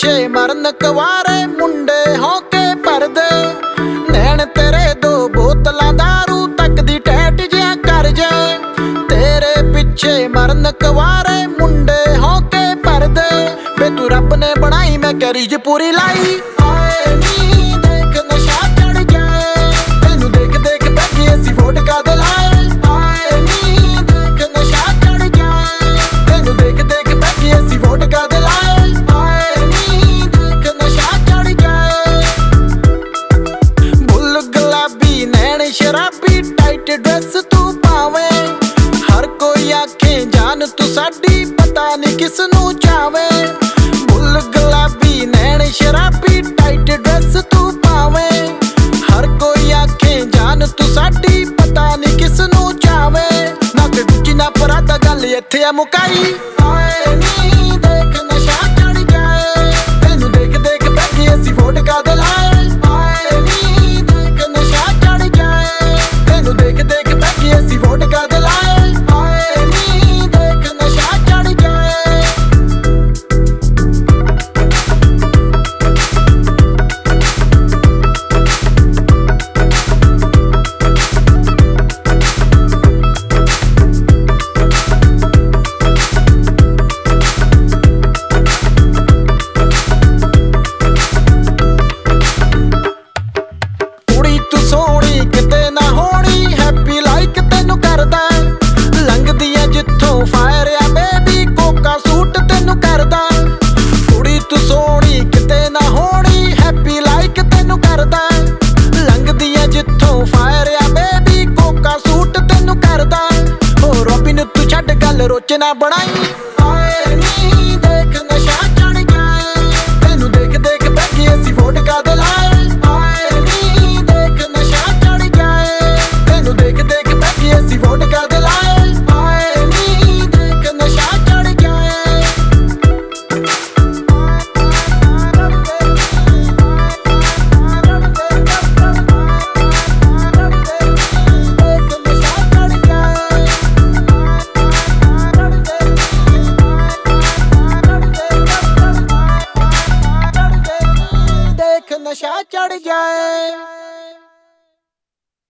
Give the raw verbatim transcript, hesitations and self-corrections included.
ਪਿੱਛੇ ਮਰਨ ਕੁਆਰੇ ਮੁੰਡੇ ਹੋਕੇ ਭਰਦੇ। ਨੈਣ ਤੇਰੇ ਦੋ ਬੋਤਲਾਂ ਦਾਰੂ ਤੱਕ ਦੀ ਟੈਟ ਜਿਹਾ ਕਰ ਜੇ। ਤੇਰੇ ਪਿੱਛੇ ਮਰਨ ਕੁਆਰੇ ਮੁੰਡੇ ਹੋਕੇ ਭਰਦੇ। ਵੇ ਤੂੰ ਰੱਬ ਨੇ ਬਣਾਈ ਮੈਂ ਕਰੀਜ ਪੂਰੀ ਲਾਈ। ਆਏ ਨੀ ਦੇਖ ਨਸ਼ਾ ਚੜ ਜਾਏ ਤੈਨੂੰ ਦੇਖ ਦੇਖ ਬੈਠੀ ਅਸੀਂ ਵੋਟਕਾ ਦੇ ਲਾਏ। ਆਏ ਨੀ ਦੇਖ ਨਸ਼ਾ ਚੜ ਜਾਏ ਤੈਨੂੰ ਦੇਖ ਦੇਖ ਬੈਠੀ ਅਸੀਂ ਵੋਟਕਾ ਦੇ ਲਾਏ। ਆਏ ਨੀ ਦੇਖ ਨਸ਼ਾ ਚੜ ਜਾਏ। ਬੁੱਲ ਗੁਲਾਬੀ ਨੈਣ ਸ਼ਰਾਬੀ ਟਾਈਟ ਡਰੈਸ ਤੂੰ ਪਾਵੇਂ। ਹਰ ਕੋਈ ਆਖੇ ਜਾਨ ਤੂੰ ਸਾਡੀ ਪਤਾ ਨੀ ਕਿਸ ਨੂੰ ਚਾਵੇ। ਬੁੱਲ ਗੁਲਾਬੀ ਨੈਣ ਸ਼ਰਾਬੀ ਟਾਈਟ ਡਰੈਸ ਤੂੰ ਪਾਵੇਂ। ਹਰ ਕੋਈ ਆਖੇ ਜਾਨ ਤੂੰ ਸਾਡੀ ਪਤਾ ਨੀ ਕਿਸ ਨੂੰ ਚਾਵੇ। ਨਾ ਤੇ ਦੂਜੀ ਨਾ ਪਰਾਤਾ ਗੱਲ ਇੱਥੇ ਆ ਮੁਕਾਈ। ਆਏ ਨੀ ਦੇਖ ਨਸ਼ਾ ਚੜ ਜਾਏ ਤੈਨੂੰ ਦੇਖ ਦੇਖ ਬੈਠੀ ਅਸੀਂ ਵੋਟਕਾ ਦੇ ਲਾਏ। ਆਏ ਨੀ ਦੇਖ ਨਸ਼ਾ ਚੜ ਜਾਏ ਤੈਨੂੰ ਦੇਖ ਦੇਖ ਬੈਠੀ ਅਸੀਂ ਵੋਟਕਾ ਦੇ ਲਾਏ। ਆਏ ਨੀ ਦੇਖ ਨਸ਼ਾ ਚੜ ਜਾਏ। ਕੁੜੀ ਤੂੰ ਸੋਹਣੀ ਕਿਤੇ ਨਾ ਹੋਣੀ ਹੈਪੀ ਲਾਈਕ ਤੈਨੂੰ ਕਰਦਾ। ਲੰਘਦੀਆਂ ਜਿੱਥੋਂ ਫਾਇਰ ਆ ਬੇਬੀ ਕੋਕਾ ਸੂਟ ਤੈਨੂੰ ਕਰਦਾ। ਕੁੜੀ ਤੂੰ ਸੋਹਣੀ ਕਿਤੇ ਨਾ ਹੋਣੀ ਹੈਪੀ ਲਾਈਕ ਤੈਨੂੰ ਕਰਦਾ। ਲੰਘਦੀਆਂ ਜਿੱਥੋਂ ਫਾਇਰ ਆ ਬੇਬੀ ਕੋਕਾ ਸੂਟ ਤੈਨੂੰ ਕਰਦਾ। ਹੋ ਰੋਬੀ ਨੂੰ ਤੂੰ ਛੱਡ ਗੱਲ ਰੋਚ ਨਾ ਬਣਾਈ।